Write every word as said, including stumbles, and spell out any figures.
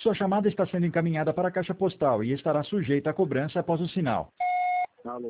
Sua chamada está sendo encaminhada para a caixa postal e estará sujeita a cobrança após o sinal. Alô.